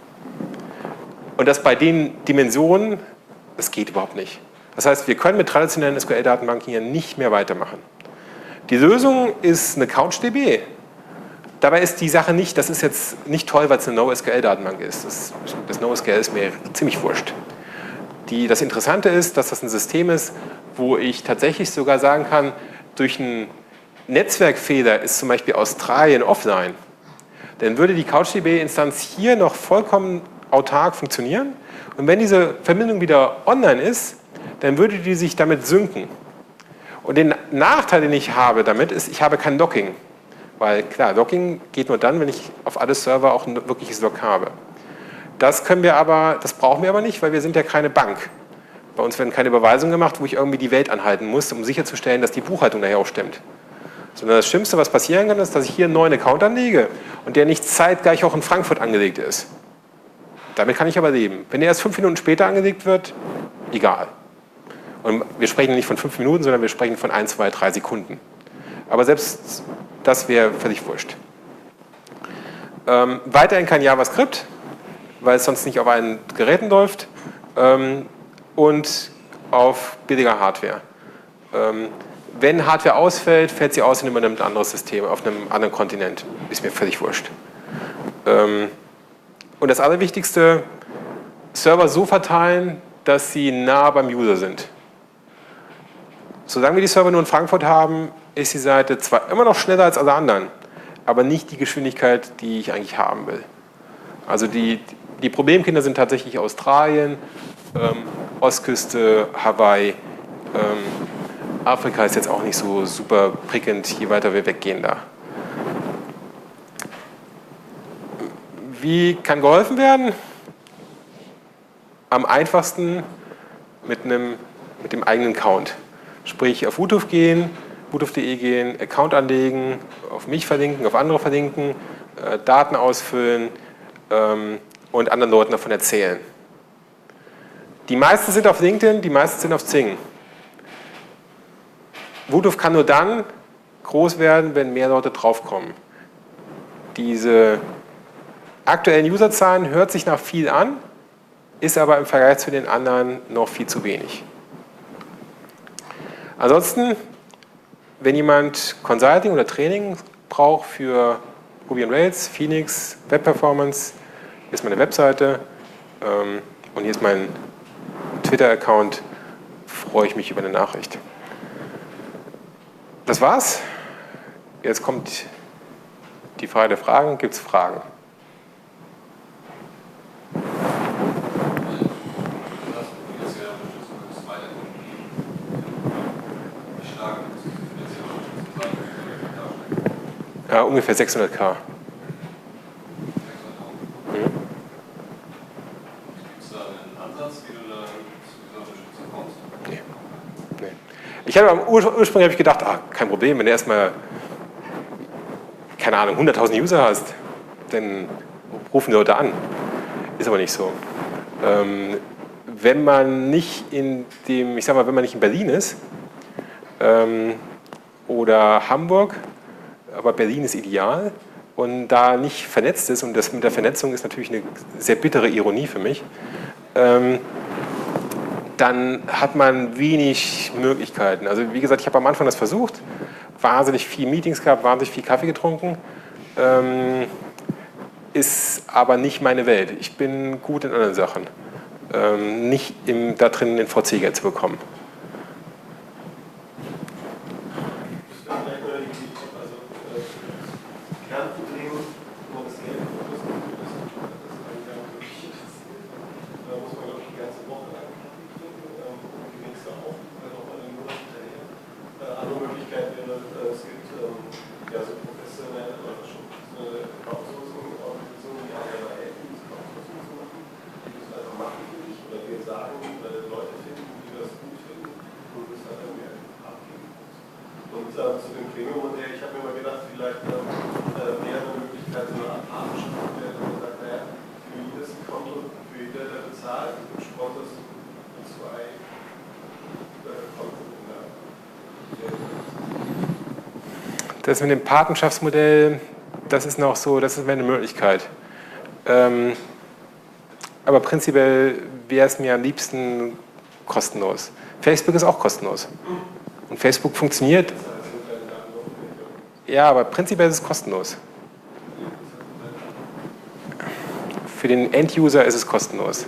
Und das bei den Dimensionen, das geht überhaupt nicht. Das heißt, wir können mit traditionellen S Q L-Datenbanken hier nicht mehr weitermachen. Die Lösung ist eine CouchDB. Dabei ist die Sache nicht, das ist jetzt nicht toll, weil es eine NoSQL-Datenbank ist. Das, das NoSQL ist mir ziemlich wurscht. Die, das Interessante ist, dass das ein System ist, wo ich tatsächlich sogar sagen kann, durch einen Netzwerkfehler ist zum Beispiel Australien offline. Dann würde die CouchDB-Instanz hier noch vollkommen autark funktionieren. Und wenn diese Verbindung wieder online ist, dann würde die sich damit synken. Und den Nachteil, den ich habe damit, ist, ich habe kein Locking. Weil klar, Locking geht nur dann, wenn ich auf alle Server auch ein wirkliches Log habe. Das können wir aber, das brauchen wir aber nicht, weil wir sind ja keine Bank. Bei uns werden keine Überweisungen gemacht, wo ich irgendwie die Welt anhalten muss, um sicherzustellen, dass die Buchhaltung daher auch stimmt. Sondern das Schlimmste, was passieren kann, ist, dass ich hier einen neuen Account anlege und der nicht zeitgleich auch in Frankfurt angelegt ist. Damit kann ich aber leben. Wenn der erst fünf Minuten später angelegt wird, egal. Und wir sprechen nicht von fünf Minuten, sondern wir sprechen von ein, zwei, drei Sekunden. Aber selbst das wäre völlig wurscht. Ähm, weiterhin kein JavaScript, weil es sonst nicht auf allen Geräten läuft. Ähm, und auf billiger Hardware. Ähm, wenn Hardware ausfällt, fällt sie aus und übernimmt ein anderes System auf einem anderen Kontinent. Ist mir völlig wurscht. Ähm, und das Allerwichtigste, Server so verteilen, dass sie nah beim User sind. Solange wir die Server nur in Frankfurt haben, ist die Seite zwar immer noch schneller als alle anderen, aber nicht die Geschwindigkeit, die ich eigentlich haben will. Also die, die Problemkinder sind tatsächlich Australien, ähm, Ostküste, Hawaii. Ähm, Afrika ist jetzt auch nicht so super prickelnd, je weiter wir weggehen da. Wie kann geholfen werden? am einfachsten mit, einem, mit dem eigenen Account. Sprich, auf Wutuf gehen, wutuf punkt de gehen, Account anlegen, auf mich verlinken, auf andere verlinken, äh, Daten ausfüllen ähm, und anderen Leuten davon erzählen. Die meisten sind auf LinkedIn, die meisten sind auf Xing. Wutuf kann nur dann groß werden, wenn mehr Leute draufkommen. Diese aktuellen Userzahlen hört sich nach viel an, ist aber im Vergleich zu den anderen noch viel zu wenig. Ansonsten, wenn jemand Consulting oder Training braucht für Ruby on Rails, Phoenix, Web Performance, hier ist meine Webseite ähm, und hier ist mein Twitter-Account, freue ich mich über eine Nachricht. Das war's. Jetzt kommt die Frage der Fragen. Gibt es Fragen? Ja, ungefähr sechshunderttausend. Hm? Gibt es da einen Ansatz, wie du da zu dieser Unterstützung kommst? Nee. Nee. Ich habe am Ur ursprünglich habe ich gedacht, ah, kein Problem, wenn du erstmal, keine Ahnung, hunderttausend User hast, dann rufen die Leute an. Ist aber nicht so. Ähm, wenn man nicht in dem, ich sag mal, wenn man nicht in Berlin ist ähm, oder Hamburg, aber Berlin ist ideal und da nicht vernetzt ist, und das mit der Vernetzung ist natürlich eine sehr bittere Ironie für mich, ähm, dann hat man wenig Möglichkeiten. Also wie gesagt, ich habe am Anfang das versucht, wahnsinnig viel Meetings gehabt, wahnsinnig viel Kaffee getrunken, ähm, ist aber nicht meine Welt. Ich bin gut in anderen Sachen, ähm, nicht im, da drin den V C-Geld zu bekommen. Das mit dem Patenschaftsmodell, das ist noch so, das ist eine Möglichkeit. Ähm, aber prinzipiell wäre es mir am liebsten kostenlos. Facebook ist auch kostenlos. Und Facebook funktioniert. Ja, aber prinzipiell ist es kostenlos. Für den End-User ist es kostenlos.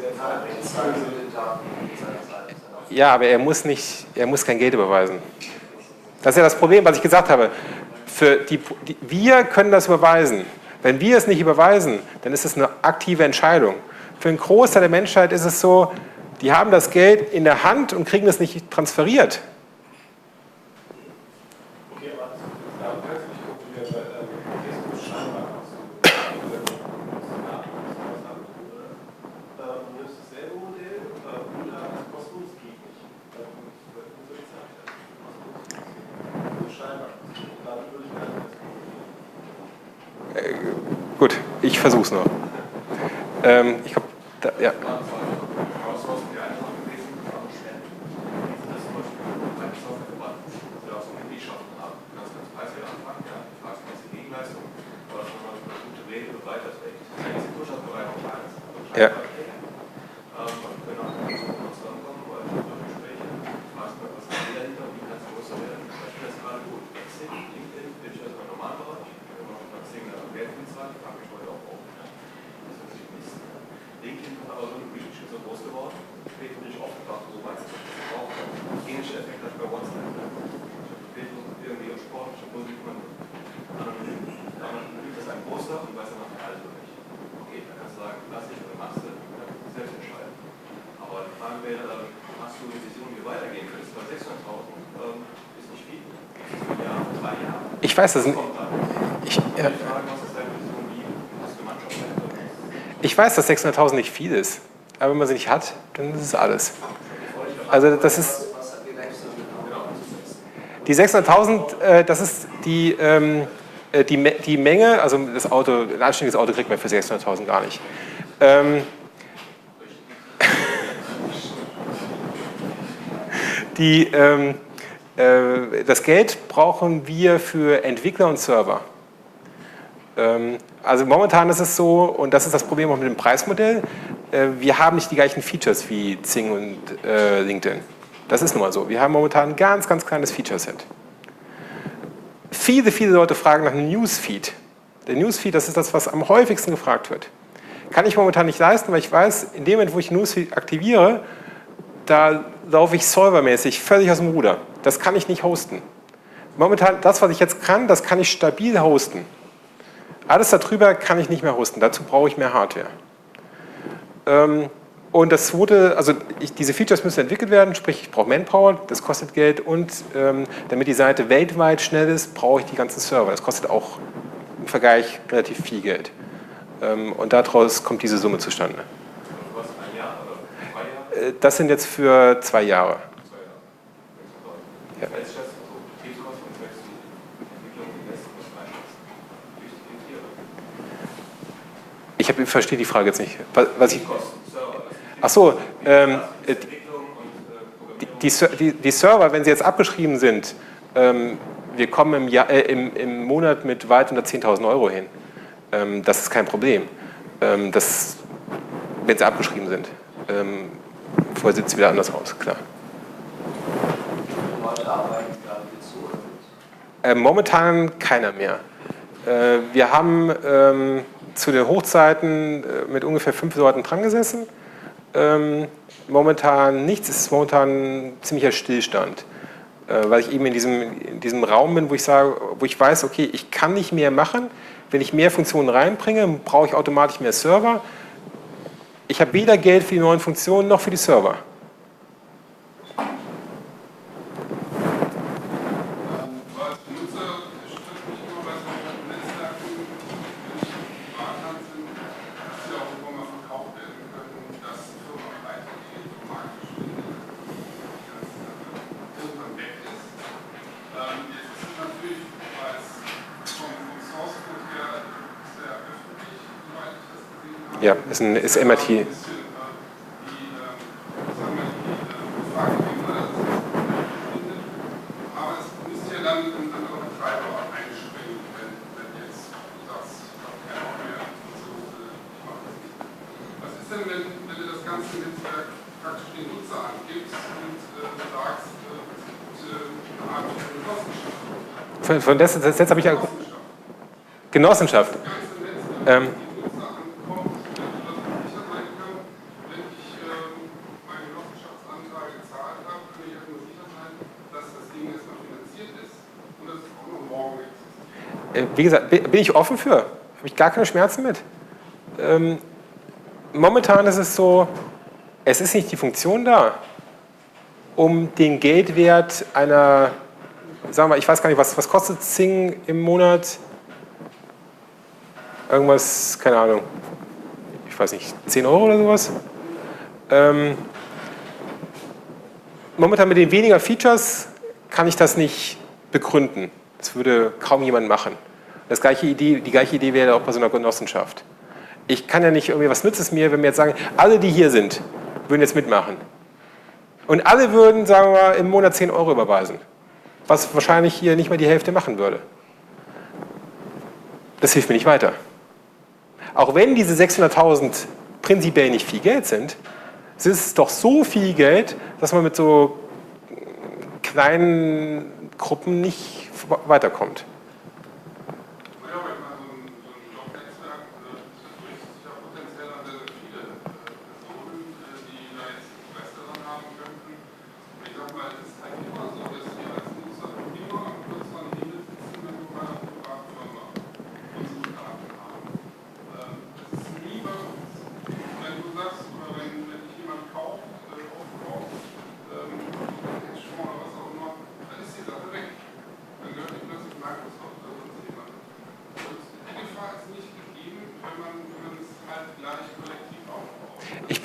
Ja, aber er muss, nicht, er muss kein Geld überweisen. Das ist ja das Problem, was ich gesagt habe. Für die, die, wir können das überweisen. Wenn wir es nicht überweisen, dann ist es eine aktive Entscheidung. Für einen Großteil der Menschheit ist es so, die haben das Geld in der Hand und kriegen es nicht transferiert. Okay, aber da kannst du nicht kontrollieren, weil Facebook scheinbar hast du du nimmst dasselbe Modell oder das kostenlos geht nicht. Scheinbar. Äh, gut, ich versuche es noch. Ähm, ich glaube, ja. Ja. Ich weiß das nicht. Ich, ja. ich weiß, dass sechshunderttausend nicht viel ist. aber wenn man sie nicht hat, dann ist es alles. Also das ist die sechshunderttausend, äh, das ist die, ähm, die, die Menge, also das Auto, ein anständiges Auto kriegt man für sechshunderttausend gar nicht. Ähm, die, ähm, äh, das Geld brauchen wir für Entwickler und Server. Ähm, also momentan ist es so, und das ist das Problem auch mit dem Preismodell, äh, wir haben nicht die gleichen Features wie Xing und äh, LinkedIn. Das ist nun mal so. Wir haben momentan ein ganz, ganz kleines Feature-Set. Viele, viele Leute fragen nach einem Newsfeed. Der Newsfeed, das ist das, was am häufigsten gefragt wird. Kann ich momentan nicht leisten, weil ich weiß, in dem Moment, wo ich Newsfeed aktiviere, da laufe ich servermäßig völlig aus dem Ruder. Das kann ich nicht hosten. Momentan, das, was ich jetzt kann, das kann ich stabil hosten. Alles darüber kann ich nicht mehr hosten. Dazu brauche ich mehr Hardware. Ähm, Und das zweite, also ich, diese Features müssen entwickelt werden, sprich ich brauche Manpower, das kostet Geld und ähm, damit die Seite weltweit schnell ist, brauche ich die ganzen Server. Das kostet auch im Vergleich relativ viel Geld. Ähm, und daraus kommt diese Summe zustande. Was, ein Jahr oder zwei Jahre? Das sind jetzt für zwei Jahre. Zwei Jahre. Ja. Als das so Betriebskosten und Wechselentwicklung im Netzkosten einschätzen. Wie ist die Ich hab, verstehe die Frage jetzt nicht. Was, was ich, Kosten, Server. ach so, ähm, die, die, die, die Server, wenn sie jetzt abgeschrieben sind, ähm, wir kommen im, Jahr, äh, im, im Monat mit weit unter zehntausend Euro hin. Ähm, das ist kein Problem, ähm, das, wenn sie abgeschrieben sind. Ähm, vorher sieht es wieder anders aus, klar. Leute arbeiten gerade jetzt so oder Äh, momentan keiner mehr. Äh, wir haben ähm, zu den Hochzeiten äh, mit ungefähr fünf Leuten dran gesessen. Ähm, momentan nichts, es ist momentan ziemlicher Stillstand, äh, weil ich eben in diesem, in diesem Raum bin, wo ich sage, wo ich weiß, okay, ich kann nicht mehr machen. Wenn ich mehr Funktionen reinbringe, brauche ich automatisch mehr Server. Ich habe weder Geld für die neuen Funktionen noch für die Server. Ja, ist, ein, ist M I T. Von, von das, das jetzt habe ich ja Genossenschaft. Ähm, Wie gesagt, bin ich offen für. Habe ich gar keine Schmerzen mit. Ähm, momentan ist es so, es ist nicht die Funktion da, um den Geldwert einer, sagen wir, ich weiß gar nicht, was, was kostet Xing im Monat? Irgendwas, keine Ahnung, ich weiß nicht, zehn Euro oder sowas? Ähm, momentan mit den weniger Features kann ich das nicht begründen. Das würde kaum jemand machen. Das gleiche Idee, die gleiche Idee wäre auch bei so einer Genossenschaft. Ich kann ja nicht irgendwie, was nützt es mir, wenn wir jetzt sagen, alle, die hier sind, würden jetzt mitmachen. Und alle würden, sagen wir mal, im Monat zehn Euro überweisen. Was wahrscheinlich hier nicht mal die Hälfte machen würde. Das hilft mir nicht weiter. Auch wenn diese sechshunderttausend prinzipiell nicht viel Geld sind, ist es doch so viel Geld, dass man mit so kleinen Gruppen nicht weiterkommt.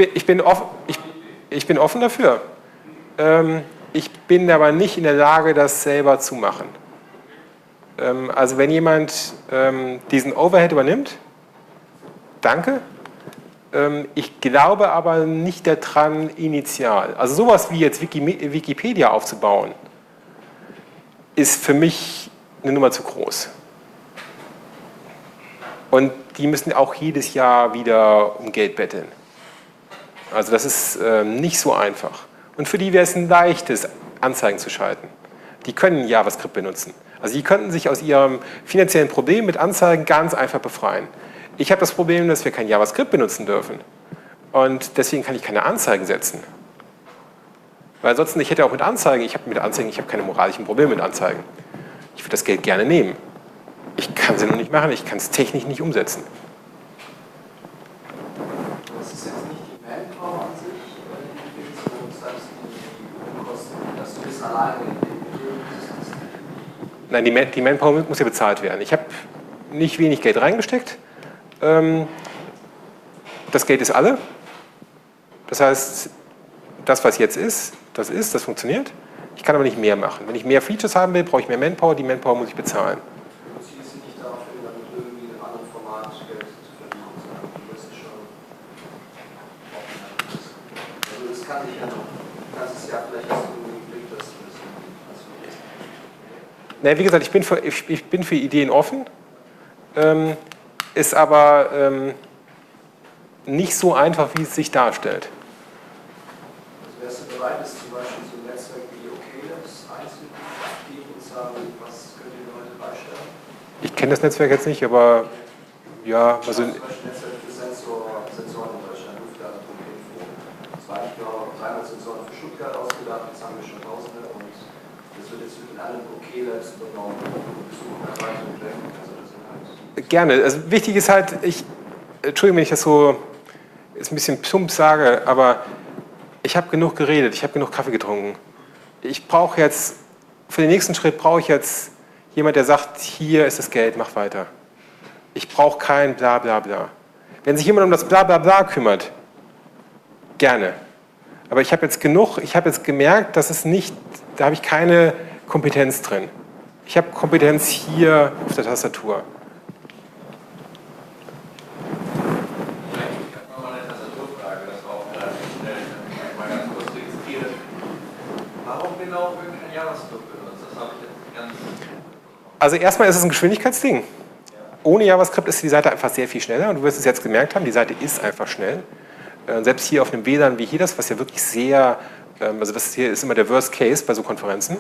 bin, ich, bin offen, ich, ich bin offen dafür. Ähm, ich bin aber nicht in der Lage, das selber zu machen. Ähm, also wenn jemand ähm, diesen Overhead übernimmt, danke. Ähm, ich glaube aber nicht daran initial. Also sowas wie jetzt Wiki, Wikipedia aufzubauen, ist für mich eine Nummer zu groß. Und die müssen auch jedes Jahr wieder um Geld betteln. Also das ist ähm, nicht so einfach. Und für die wäre es ein leichtes, Anzeigen zu schalten. Die können JavaScript benutzen. Also die könnten sich aus ihrem finanziellen Problem mit Anzeigen ganz einfach befreien. Ich habe das Problem, dass wir kein JavaScript benutzen dürfen. Und deswegen kann ich keine Anzeigen setzen. Weil ansonsten, ich hätte auch mit Anzeigen, ich habe mit Anzeigen, ich habe keine moralischen Probleme mit Anzeigen. Ich würde das Geld gerne nehmen. Ich kann sie nur nicht machen, ich kann es technisch nicht umsetzen. Das ist jetzt nicht die Manpower an sich, die Definition, das heißt die Kosten, dass du bist alleine in dem Bedürfnis. Nein, die, Man die Manpower muss ja bezahlt werden. Ich habe nicht wenig Geld reingesteckt. Ähm, das Geld ist alle. Das heißt, das, was jetzt ist, das ist, das funktioniert. Ich kann aber nicht mehr machen. Wenn ich mehr Features haben will, brauche ich mehr Manpower. Die Manpower muss ich bezahlen. Du ziehst dich nicht darauf hin, damit irgendwie in einem anderen Format Geld zu verdienen, sondern du wirst schon offen. Also das kann ich ja noch. Du kannst es ja vielleicht erst irgendwie im Blick, dass du das irgendwie. Na, wie gesagt, ich bin für, ich, ich bin für Ideen offen. Ähm, ist aber ähm, nicht so einfach, wie es sich darstellt. Also wärst du bereit, es zum Beispiel so ein Netzwerk wie OKLabs einzubieten und sagen, was könnt ihr Leute beistellen? Ich kenne das Netzwerk jetzt nicht, aber ja, also. Zum Beispiel Netzwerk für Sensor, Sensoren in Deutschland, Luftdaten punkt info. Das war eigentlich nur dreihundert Sensoren für Stuttgart ausgedacht, jetzt haben wir schon Tausende und das wird jetzt in allen OKLabs übernommen. Besuchen, Erweiterung, also das sind halt. Gerne. Also wichtig ist halt, ich, Entschuldigung, wenn ich das so jetzt ein bisschen plump sage, aber ich habe genug geredet, ich habe genug Kaffee getrunken. Ich brauche jetzt, für den nächsten Schritt brauche ich jetzt jemand, der sagt, hier ist das Geld, mach weiter. Ich brauche kein bla bla bla. Wenn sich jemand um das bla bla bla kümmert, gerne. Aber ich habe jetzt genug, ich habe jetzt gemerkt, dass es nicht, da habe ich keine Kompetenz drin. Ich habe Kompetenz hier auf der Tastatur. Also erstmal ist es ein Geschwindigkeitsding. Ohne JavaScript ist die Seite einfach sehr viel schneller und du wirst es jetzt gemerkt haben, die Seite ist einfach schnell. Selbst hier auf einem W L A N wie hier das, was ja wirklich sehr, also das hier ist immer der Worst Case bei so Konferenzen.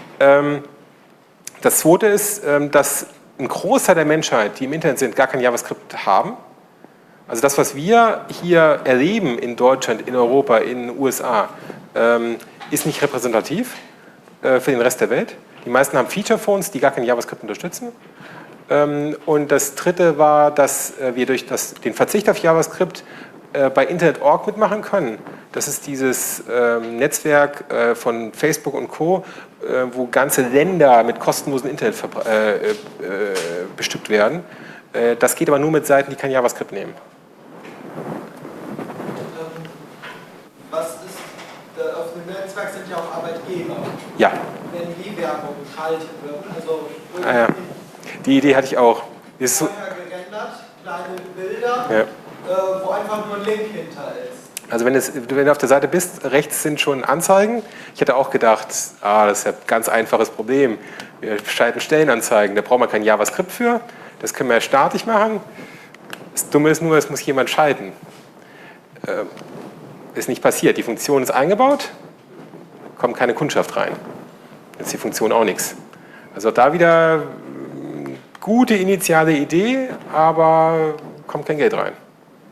Das zweite ist, dass ein Großteil der Menschheit, die im Internet sind, gar kein JavaScript haben. Also das, was wir hier erleben in Deutschland, in Europa, in den U S A, ist nicht repräsentativ für den Rest der Welt. Die meisten haben Feature-Phones, die gar kein JavaScript unterstützen. Und das dritte war, dass wir durch das, den Verzicht auf JavaScript bei Internet Punkt org mitmachen können. Das ist dieses Netzwerk von Facebook und Co., wo ganze Länder mit kostenlosem Internet bestückt werden. Das geht aber nur mit Seiten, die kein JavaScript nehmen. Was ist, auf dem Netzwerk sind ja auch Arbeitgeber. Ja. Wenn die Werbung geschaltet wird, also Ah, ja. Die Idee hatte ich auch. Die ist so, vorher gerendert, kleine Bilder, ja. äh, wo einfach nur ein Link hinter ist. Also wenn, es, wenn du auf der Seite bist, rechts sind schon Anzeigen. Ich hätte auch gedacht, ah, das ist ja ein ganz einfaches Problem. Wir schalten Stellenanzeigen, da braucht man kein JavaScript für. Das können wir ja statisch machen. Das Dumme ist nur, es muss jemand schalten. Äh, ist nicht passiert. Die Funktion ist eingebaut, kommt keine Kundschaft rein. Jetzt ist die Funktion auch nichts. Also da wieder gute initiale Idee, aber kommt kein Geld rein.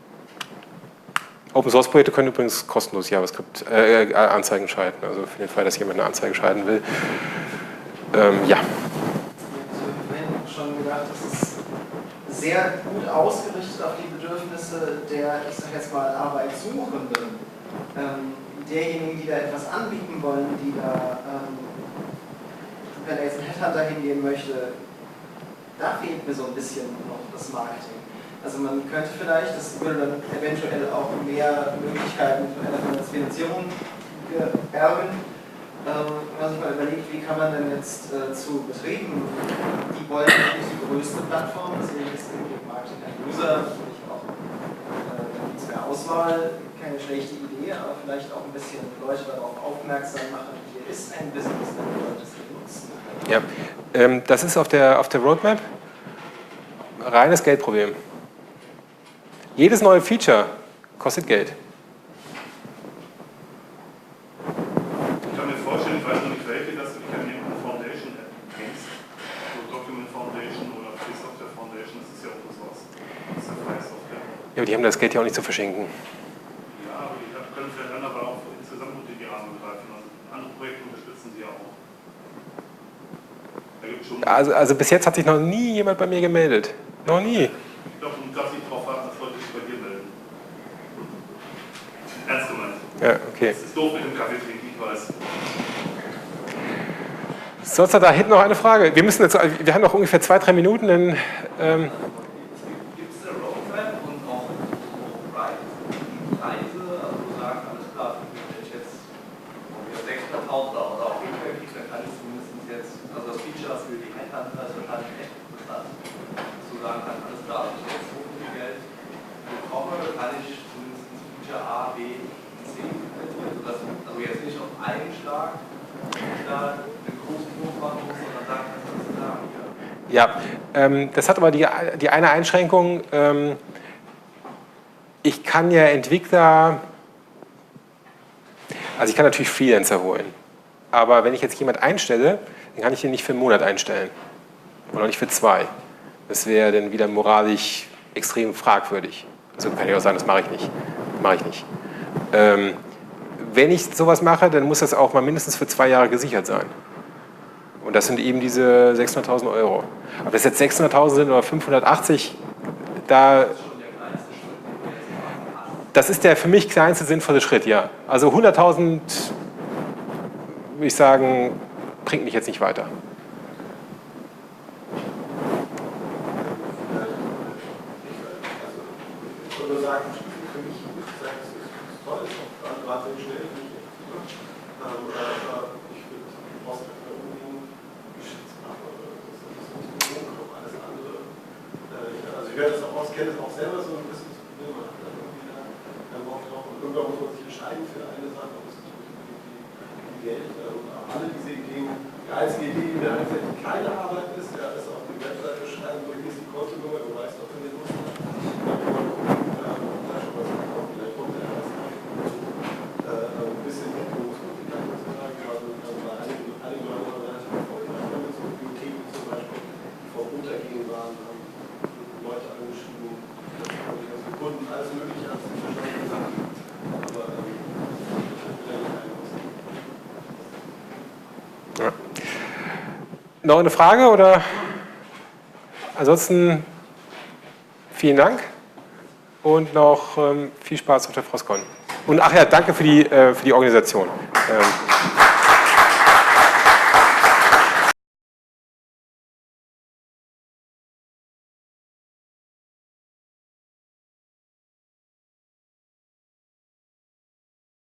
Open Source Projekte können übrigens kostenlos JavaScript äh, Anzeigen schalten. Also für den Fall, dass jemand eine Anzeige schalten will. Ähm, ja. Ich habe vorhin schon gedacht, das ist sehr gut ausgerichtet auf die Bedürfnisse der, ich sag jetzt mal, Arbeitssuchenden. Ähm, derjenigen, die da etwas anbieten wollen, die da, ähm, wenn er jetzt ein Headhunter hingehen möchte, da fehlt mir so ein bisschen noch das Marketing. Also man könnte vielleicht, das würde dann eventuell auch mehr Möglichkeiten für eine Finanzierung erben. Ähm, wenn man sich mal überlegt, wie kann man denn jetzt äh, zu Betrieben, die wollen nicht die größte Plattform, deswegen ist im Markt kein User, natürlich auch äh, nichts mehr Auswahl, keine schlechte Idee, aber vielleicht auch ein bisschen Leute darauf aufmerksam machen, hier ist ein Business, wenn die Leute es nutzen. Ja, ähm, das ist auf der, auf der Roadmap reines Geldproblem. Jedes neue Feature kostet Geld. Ich kann mir vorstellen, ich weiß noch nicht welche, dass du dich an irgendeine Foundation kennst. So Document Foundation oder Free Software Foundation, das ist ja Open Source. Das ist ja freie Software. Ja, aber die haben das Geld ja auch nicht zu verschenken. Ja, aber die können vielleicht dann aber auch insgesamt unter die Arme greifen. Also andere Projekte unterstützen sie ja auch. Da gibt's schon Also, also bis jetzt hat sich noch nie jemand bei mir gemeldet. Noch nie. Ich glaube, du darfst nicht darauf warten, dass Leute sich bei dir melden. Ernst gemeint. Ja, okay. Es ist doof mit dem Kaffee trinken, ich weiß. Sonst hat da hinten noch eine Frage. Wir müssen jetzt, wir haben noch ungefähr zwei, drei Minuten, denn ähm, Gibt es eine Roadmap und auch die Preise, also du sagst, alles klar, wenn ich jetzt sechshunderttausend oder auch weniger kriege, dann kann ich zumindest jetzt, also das Feature, was für die Headhunter ist wahrscheinlich echt interessant, dass du sagen kannst, alles klar, wenn ich jetzt so viel Geld bekomme, kann ich zumindest Feature A, B, C implementieren, sodass, also jetzt nicht auf einen Schlag da einen großen Wurf machen muss, sondern sagen kannst, alles klar, ja. ja, ähm, das hat aber die, die eine Einschränkung. Ähm, ich kann ja Entwickler, also ich kann natürlich Freelancer holen, aber wenn ich jetzt jemand einstelle, dann kann ich den nicht für einen Monat einstellen oder nicht für zwei. Das wäre dann wieder moralisch extrem fragwürdig. Also kann ich auch sagen, das mache ich nicht. Mache ich nicht. Ähm, wenn ich sowas mache, dann muss das auch mal mindestens für zwei Jahre gesichert sein. Und das sind eben diese sechshunderttausend Euro. Ob das jetzt sechshunderttausend sind oder fünfhundertachtzig, da, das ist der für mich kleinste sinnvolle Schritt, ja. Also hunderttausend, würde ich sagen, bringt mich jetzt nicht weiter. Ich würde sagen, für mich muss ich sagen, es ist toll, es ist auch gerade sehr schnell, nicht effektiver. Ähm, aber ich würde, du brauchst einfach unbedingt Geschichtsmacher oder das ist nicht so hoch, auch alles andere. Äh, ich, also ich werde das auch aus, kenne das auch selber so ein bisschen das Problem, man hat dann irgendwie da, dann braucht auch, und irgendwann muss man sich entscheiden für eine Sache, ob es nicht unbedingt die, die Geld äh, und alle diese Ideen. Die einzige Idee, die mir einfällt, die keine Arbeit ist, ja, ist auf die Webseite schreiben, so hier ist die Kontonummer, du weißt doch, wenn ihr Lust habt. Ja. Noch eine Frage oder? Ansonsten vielen Dank und noch ähm, viel Spaß auf der Frostcon. Und ach ja, danke für die, äh, für die Organisation. Ähm,